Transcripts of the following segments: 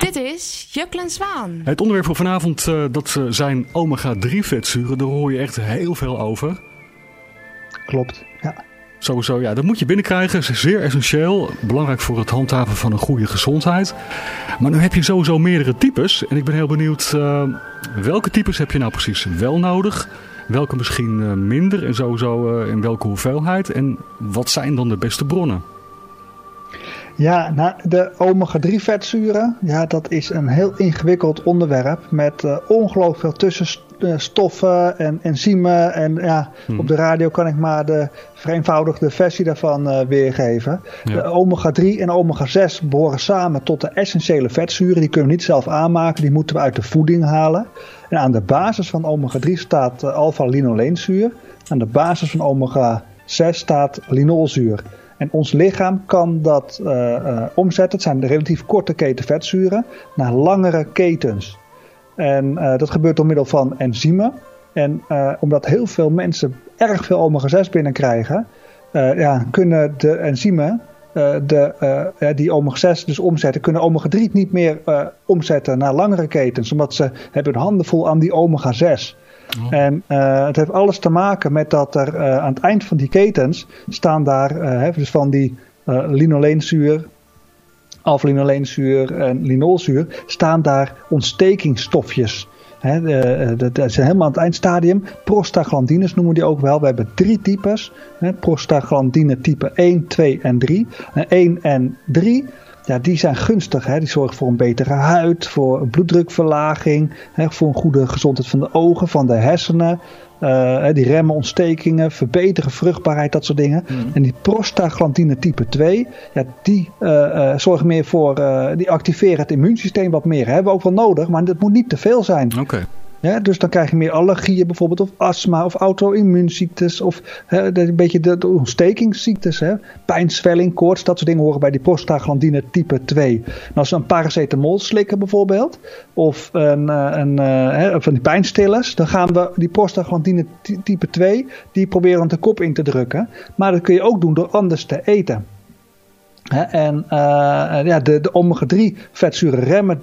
Dit is Juklen en Zwaan. Het onderwerp voor vanavond dat zijn omega-3 vetzuren. Daar hoor je echt heel veel over. Klopt, ja. Sowieso, ja, dat moet je binnenkrijgen. Dat is zeer essentieel. Belangrijk voor het handhaven van een goede gezondheid. Maar nu heb je sowieso meerdere types. En ik ben heel benieuwd, welke types heb je nou precies wel nodig? Welke misschien minder en sowieso in welke hoeveelheid? En wat zijn dan de beste bronnen? Ja, nou, de omega-3 vetzuren, ja, dat is een heel ingewikkeld onderwerp met ongelooflijk veel tussenstoffen en enzymen. En ja, op de radio kan ik maar de vereenvoudigde versie daarvan weergeven. Ja. De omega-3 en omega-6 behoren samen tot de essentiële vetzuren. Die kunnen we niet zelf aanmaken, die moeten we uit de voeding halen. En aan de basis van omega-3 staat alpha-linoleenzuur. Aan de basis van omega-6 staat linolzuur. En ons lichaam kan dat omzetten, het zijn de relatief korte keten vetzuren, naar langere ketens. En dat gebeurt door middel van enzymen. En omdat heel veel mensen erg veel omega-6 binnenkrijgen, kunnen de enzymen die omega-6 dus omzetten, kunnen omega-3 niet meer omzetten naar langere ketens. Omdat ze hebben hun handen vol aan die omega-6. Oh. En het heeft alles te maken met dat er aan het eind van die ketens staan daar, dus van die linoleenzuur, alpha-linoleenzuur en linolzuur, staan daar ontstekingsstofjes. Dat zijn helemaal aan het eindstadium. Prostaglandines noemen we die ook wel. We hebben 3 types. Prostaglandine type 1, 2 en 3. 1 en 3... Ja, die zijn gunstig. Die zorgen voor een betere huid, voor een bloeddrukverlaging, voor een goede gezondheid van de ogen, van de hersenen. Die remmen ontstekingen, verbeteren vruchtbaarheid, dat soort dingen. En die prostaglandine type 2, ja, die zorgen meer voor, die activeren het immuunsysteem wat meer. Hebben we ook wel nodig, maar dat moet niet te veel zijn. Okay. Ja, dus dan krijg je meer allergieën bijvoorbeeld, of astma, of auto-immuunziektes, of een beetje de ontstekingsziektes. Pijnzwelling, koorts, dat soort dingen horen bij die prostaglandine type 2. En als we een paracetamol slikken bijvoorbeeld, of van die pijnstillers, dan gaan we die prostaglandine type 2, die proberen de kop in te drukken. Maar dat kun je ook doen door anders te eten. En de omega-3 vetzuren remmen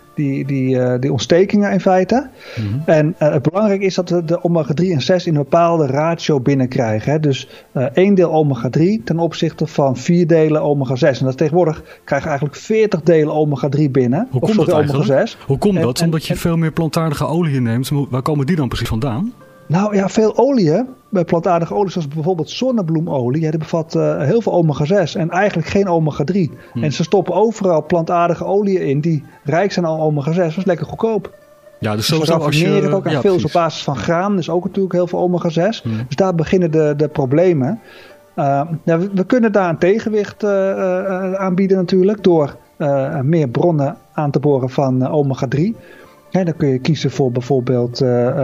die ontstekingen in feite. Mm-hmm. En het belangrijk is dat we de omega-3 en 6 in een bepaalde ratio binnenkrijgen. Dus 1 deel omega-3 ten opzichte van 4 delen omega-6. En dat tegenwoordig krijgen we eigenlijk 40 delen omega-3 binnen. Hoe komt dat eigenlijk? Hoe komt dat? Omdat je veel meer plantaardige oliën neemt. Waar komen die dan precies vandaan? Nou ja, veel oliën, plantaardige oliën zoals bijvoorbeeld zonnebloemolie, die bevat heel veel omega-6 en eigenlijk geen omega-3. En ze stoppen overal plantaardige oliën in die rijk zijn aan omega-6. Dat is lekker goedkoop. Ja, dus sowieso als je het ook veel op basis van graan, dus ook natuurlijk heel veel omega-6. Dus daar beginnen de problemen. We kunnen daar een tegenwicht aanbieden natuurlijk door meer bronnen aan te boren van omega-3. Dan kun je kiezen voor bijvoorbeeld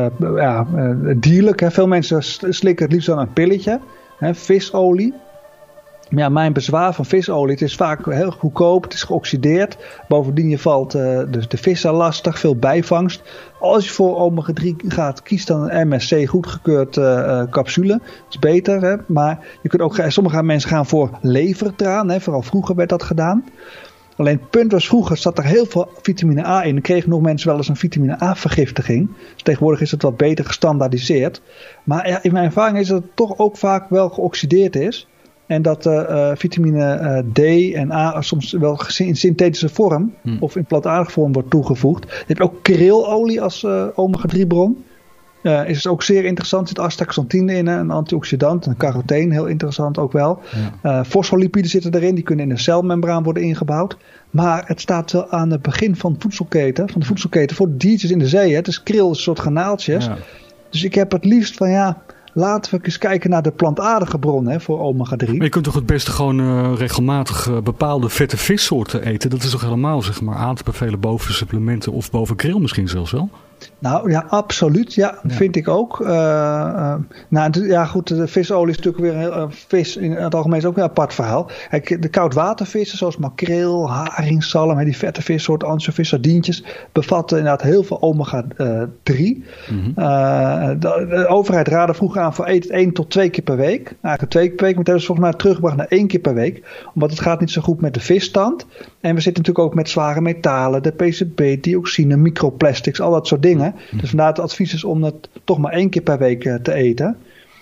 dierlijk. Veel mensen slikken het liefst aan een pilletje. Visolie. Maar ja, mijn bezwaar van visolie, het is vaak heel goedkoop, het is geoxideerd. Bovendien valt dus de vissen lastig, veel bijvangst. Als je voor omega-3 gaat, kies dan een MSC goedgekeurd capsule. Dat is beter, maar je kunt ook, sommige mensen gaan voor levertraan. Vooral vroeger werd dat gedaan. Alleen het punt was, vroeger zat er heel veel vitamine A in. Dan kregen nog mensen wel eens een vitamine A vergiftiging. Dus tegenwoordig is het wat beter gestandaardiseerd. Maar ja, in mijn ervaring is dat het toch ook vaak wel geoxideerd is. En dat vitamine D en A soms wel in synthetische vorm of in plantaardige vorm wordt toegevoegd. Je hebt ook krilolie als omega-3 bron. Is het ook zeer interessant. Er zit astaxanthine in, een antioxidant, een caroteen, heel interessant ook wel. Ja. Fosfolipiden zitten erin, die kunnen in de celmembraan worden ingebouwd. Maar het staat wel aan het begin van de voedselketen voor de diertjes in de zee. Het is kril, een soort garnaaltjes. Ja. Dus ik heb het liefst van laten we eens kijken naar de plantaardige bron voor omega-3. Maar je kunt toch het beste gewoon regelmatig bepaalde vette vissoorten eten? Dat is toch helemaal aan te bevelen boven supplementen of boven kril misschien zelfs wel? Nou ja, absoluut. Ja, vind ik ook. Goed, de visolie is natuurlijk weer vis in het algemeen is ook weer een apart verhaal. Kijk, de koudwatervissen zoals makreel, haring, zalm, die vette vissoorten, ansjovis, sardientjes, bevatten inderdaad heel veel omega-3. Mm-hmm. De overheid raadde vroeger aan voor eet 1 tot 2 keer per week. Eigenlijk 2 keer per week, maar dat hebben ze volgens mij teruggebracht naar 1 keer per week. Omdat het gaat niet zo goed met de visstand. En we zitten natuurlijk ook met zware metalen, de PCB, dioxine, microplastics, al dat soort dingen. Dus vandaar het advies is om dat toch maar 1 keer per week te eten.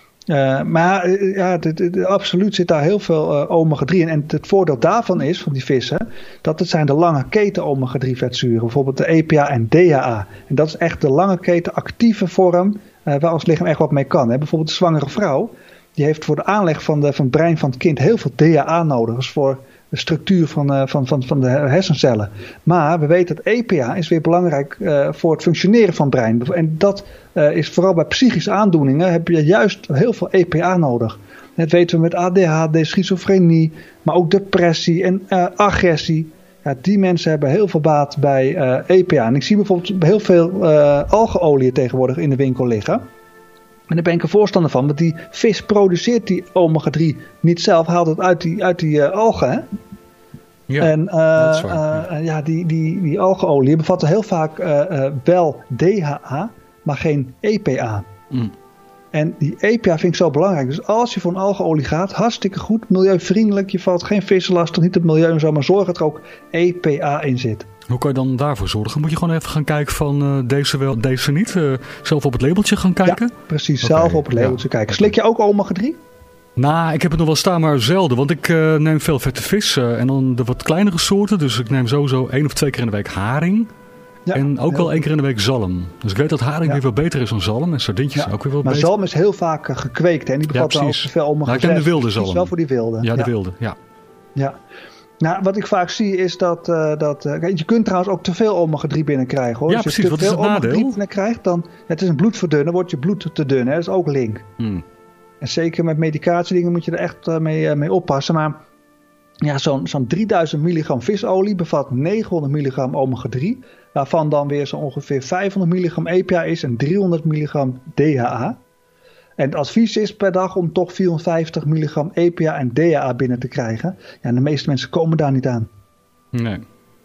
Absoluut zit daar heel veel omega-3 in. En het voordeel daarvan is, van die vissen, dat het zijn de lange keten omega-3 vetzuren. Bijvoorbeeld de EPA en DHA. En dat is echt de lange keten actieve vorm waar ons lichaam echt wat mee kan. Bijvoorbeeld de zwangere vrouw, die heeft voor de aanleg van het brein van het kind heel veel DHA nodig. Dat is voor de structuur van de hersencellen. Maar we weten dat EPA is weer belangrijk voor het functioneren van het brein. En dat is vooral bij psychische aandoeningen heb je juist heel veel EPA nodig. Dat weten we met ADHD, schizofrenie, maar ook depressie en agressie. Ja, die mensen hebben heel veel baat bij EPA. En ik zie bijvoorbeeld heel veel algeolie tegenwoordig in de winkel liggen. En daar ben ik een voorstander van, want die vis produceert die omega-3 niet zelf, haalt het uit die algen. Hè? Ja, en dat is waar. Die algeolie bevatten heel vaak wel DHA, maar geen EPA. Mm. En die EPA vind ik zo belangrijk. Dus als je voor een algeolie gaat, hartstikke goed, milieuvriendelijk, je valt geen vissen lastig, niet het milieu en zo, maar zorg dat er ook EPA in zit. Hoe kan je dan daarvoor zorgen? Moet je gewoon even gaan kijken van deze wel, deze niet? Zelf op het labeltje gaan kijken? Ja, precies. Okay, zelf op het labeltje kijken. Slik je ook omega-3? Nou, ik heb het nog wel staan, maar zelden. Want ik neem veel vette vis en dan de wat kleinere soorten. Dus ik neem sowieso 1 of 2 keer in de week haring. Ja, en ook wel 1 keer in de week zalm. Dus ik weet dat haring weer wel beter is dan zalm. En sardientjes ook weer wel beter. Maar zalm is heel vaak gekweekt. En die bevat dan ook veel omega-3. Nou, ik ken de wilde zalm. Is wel voor die wilde. Ja, de wilde, Ja. Nou, wat ik vaak zie is dat je kunt trouwens ook te veel omega-3 binnenkrijgen, hoor. Ja, als je precies. Wat is het nadeel? Omega-3 binnenkrijgt, dan het is een bloedverdunner, wordt je bloed te dun. Hè? Dat is ook link. En zeker met medicatiedingen moet je er echt mee oppassen. Maar ja, zo'n 3000 milligram visolie bevat 900 milligram omega-3, waarvan dan weer zo ongeveer 500 milligram EPA is en 300 milligram DHA. En het advies is per dag om toch 450 milligram EPA en DHA binnen te krijgen. Ja, en de meeste mensen komen daar niet aan. Nee.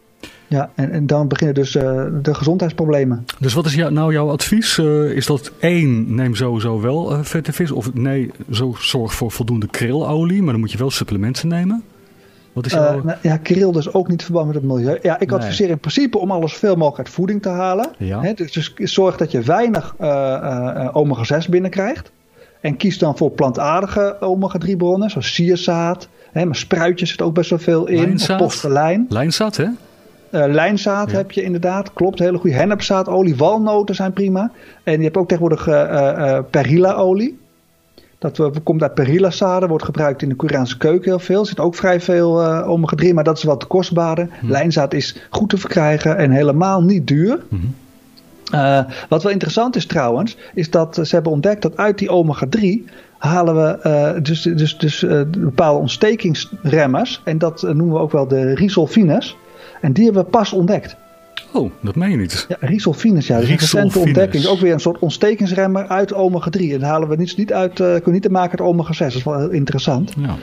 Ja, en dan beginnen dus de gezondheidsproblemen. Dus wat is jouw advies? Is dat 1, neem sowieso wel vette vis? Of nee, zorg voor voldoende krilolie, maar dan moet je wel supplementen nemen? Wat is kril dus ook niet verband met het milieu. Ja, ik adviseer in principe om alles veel mogelijk uit voeding te halen. Ja. Hè, dus zorg dat je weinig omega-6 binnenkrijgt. En kies dan voor plantaardige omega-3 bronnen, zoals sierzaad. Maar spruitjes zit ook best wel veel in. Lijnzaad. Of postelijn. Lijnzaad, hè? Lijnzaad heb je inderdaad, klopt. Hele goede hennepzaadolie, walnoten zijn prima. En je hebt ook tegenwoordig perilla-olie. Dat komt uit perilla-zaden, wordt gebruikt in de Koreaanse keuken heel veel. Er zit ook vrij veel omega-3, maar dat is wat kostbaarder. Lijnzaad is goed te verkrijgen en helemaal niet duur. Wat wel interessant is trouwens, is dat ze hebben ontdekt dat uit die omega-3 halen we bepaalde ontstekingsremmers. En dat noemen we ook wel de risolfines. En die hebben we pas ontdekt. Oh, dat meen je niet. Ja, risolfines, ja. Dat is een recente ontdekking. Ook weer een soort ontstekingsremmer uit omega-3. En dat halen we niet uit, kunnen niet te maken uit omega-6. Dat is wel heel interessant. Ja.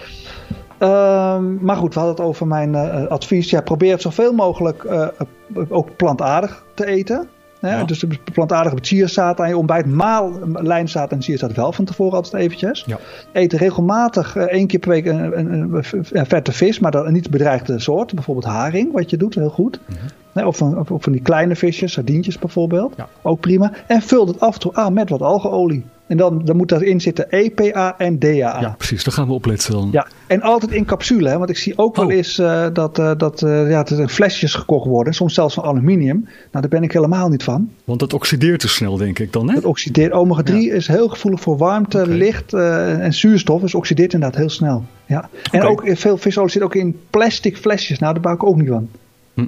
Maar goed, we hadden het over mijn advies. Ja, probeer het zoveel mogelijk ook plantaardig te eten. Ja. Dus plantaardig met sierzaad aan je ontbijt. Maal lijnzaad en sierzaad wel van tevoren altijd eventjes. Ja. Eet regelmatig 1 keer per week een vette vis, maar dan niet bedreigde soort. Bijvoorbeeld haring, wat je doet, heel goed. Of van die kleine visjes, sardientjes bijvoorbeeld. Ja. Ook prima. En vul het af en toe aan met wat algeolie. En dan moet daarin zitten EPA en DHA. Ja, precies. Daar gaan we opletten dan. Ja, en altijd in capsule. Hè? Want ik zie ook wel eens dat er flesjes gekocht worden. Soms zelfs van aluminium. Nou, daar ben ik helemaal niet van. Want dat oxideert te snel, denk ik dan, hè? Het oxideert. Omega-3 is heel gevoelig voor warmte, licht en zuurstof. Dus oxideert inderdaad heel snel. Ja. En ook veel visolie zit ook in plastic flesjes. Nou, daar bouw ik ook niet van.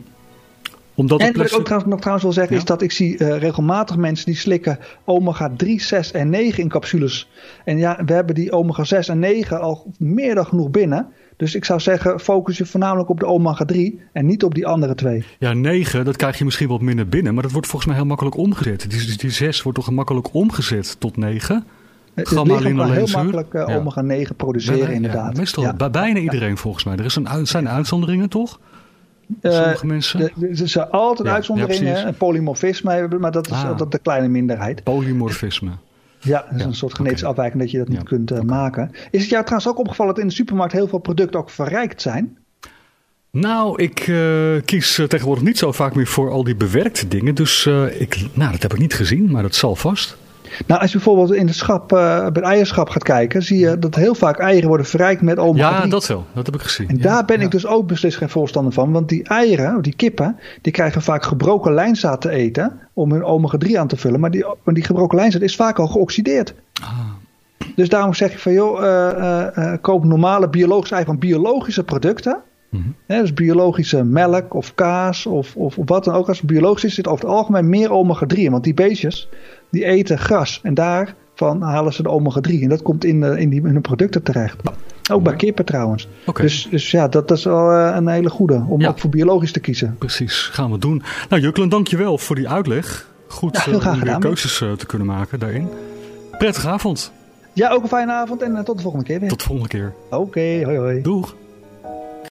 En wat ik ook trouwens wil zeggen is dat ik zie regelmatig mensen die slikken omega-3, 6 en 9 in capsules. En ja, we hebben die omega-6 en 9 al meer dan genoeg binnen. Dus ik zou zeggen, focus je voornamelijk op de omega-3 en niet op die andere 2. Ja, 9, dat krijg je misschien wat minder binnen, maar dat wordt volgens mij heel makkelijk omgezet. Die 6 wordt toch gemakkelijk omgezet tot 9? Het lichaam kan heel makkelijk omega-9 produceren, inderdaad. Meestal, bij bijna iedereen volgens mij. Zijn uitzonderingen, toch? Sommige mensen? Er zijn altijd uitzonderingen, en polymorfisme, maar dat is de kleine minderheid. Polymorfisme. Ja, dat is een soort genetische afwijking dat je dat niet kunt maken. Is het jou trouwens ook opgevallen dat in de supermarkt heel veel producten ook verrijkt zijn? Nou, ik kies tegenwoordig niet zo vaak meer voor al die bewerkte dingen. Dus dat heb ik niet gezien, maar dat zal vast. Nou, als je bijvoorbeeld in het eierschap gaat kijken, zie je dat heel vaak eieren worden verrijkt met omega-3. Ja, dat wel. Dat heb ik gezien. En daar ben ik dus ook beslist geen voorstander van. Want die eieren, die kippen, die krijgen vaak gebroken lijnzaad te eten om hun omega-3 aan te vullen. Maar die gebroken lijnzaad is vaak al geoxideerd. Dus daarom zeg ik van koop normale biologische ei van biologische producten. Mm-hmm. Dus biologische melk of kaas of wat dan ook. Als het biologisch is, zit over het algemeen meer omega-3 in. Want die beestjes, die eten gras. En daarvan halen ze de omega-3. En dat komt in hun producten terecht. Ook bij kippen trouwens. Okay. Dus ja, dat is wel een hele goede. Om ook voor biologisch te kiezen. Precies, gaan we doen. Nou Juklen, dankjewel voor die uitleg. Goed om weer keuzes te kunnen maken daarin. Prettige avond. Ja, ook een fijne avond en tot de volgende keer weer. Tot de volgende keer. Oké, hoi hoi. Doeg.